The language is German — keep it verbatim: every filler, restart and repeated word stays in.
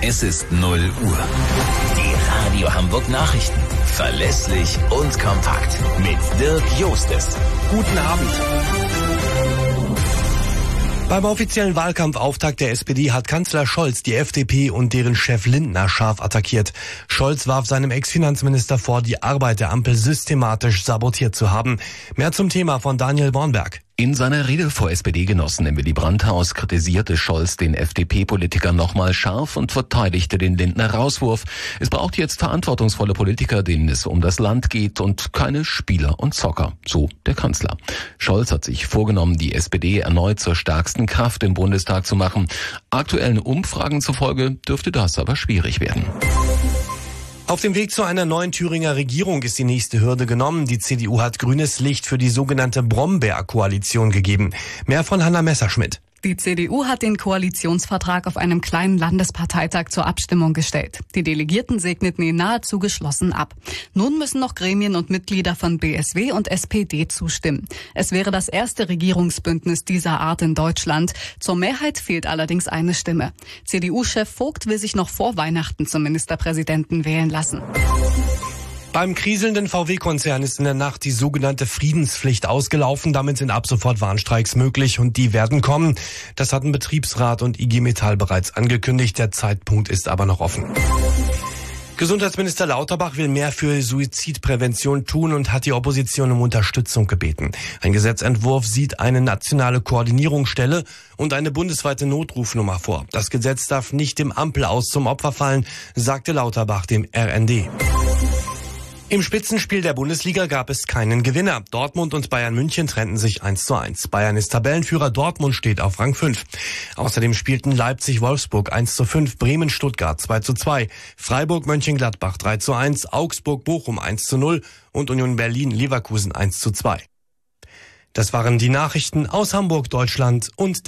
Es ist null Uhr. Die Radio Hamburg Nachrichten. Verlässlich und kompakt. Mit Dirk Jostes. Guten Abend. Beim offiziellen Wahlkampfauftakt der S P D hat Kanzler Scholz die F D P und deren Chef Lindner scharf attackiert. Scholz warf seinem Ex-Finanzminister vor, die Arbeit der Ampel systematisch sabotiert zu haben. Mehr zum Thema von Daniel Bornberg. In seiner Rede vor S P D-Genossen im Willy-Brandt-Haus kritisierte Scholz den F D P-Politiker nochmal scharf und verteidigte den Lindner-Rauswurf. Es braucht jetzt verantwortungsvolle Politiker, denen es um das Land geht und keine Spieler und Zocker, so der Kanzler. Scholz hat sich vorgenommen, die S P D erneut zur stärksten Kraft im Bundestag zu machen. Aktuellen Umfragen zufolge dürfte das aber schwierig werden. Auf dem Weg zu einer neuen Thüringer Regierung ist die nächste Hürde genommen. Die C D U hat grünes Licht für die sogenannte Brombeer-Koalition gegeben. Mehr von Hanna Messerschmidt. Die C D U hat den Koalitionsvertrag auf einem kleinen Landesparteitag zur Abstimmung gestellt. Die Delegierten segneten ihn nahezu geschlossen ab. Nun müssen noch Gremien und Mitglieder von B S W und S P D zustimmen. Es wäre das erste Regierungsbündnis dieser Art in Deutschland. Zur Mehrheit fehlt allerdings eine Stimme. C D U-Chef Vogt will sich noch vor Weihnachten zum Ministerpräsidenten wählen lassen. Beim kriselnden V W-Konzern ist in der Nacht die sogenannte Friedenspflicht ausgelaufen. Damit sind ab sofort Warnstreiks möglich und die werden kommen. Das hatten Betriebsrat und I G Metall bereits angekündigt. Der Zeitpunkt ist aber noch offen. Gesundheitsminister Lauterbach will mehr für Suizidprävention tun und hat die Opposition um Unterstützung gebeten. Ein Gesetzentwurf sieht eine nationale Koordinierungsstelle und eine bundesweite Notrufnummer vor. Das Gesetz darf nicht dem Ampelaus zum Opfer fallen, sagte Lauterbach dem R N D. Im Spitzenspiel der Bundesliga gab es keinen Gewinner. Dortmund und Bayern München trennten sich eins zu eins. Bayern ist Tabellenführer, Dortmund steht auf Rang fünf. Außerdem spielten Leipzig-Wolfsburg eins zu fünf, Bremen-Stuttgart zwei zu zwei, Freiburg-Mönchengladbach drei zu eins, Augsburg-Bochum eins zu null und Union Berlin-Leverkusen eins zu zwei. Das waren die Nachrichten aus Hamburg, Deutschland und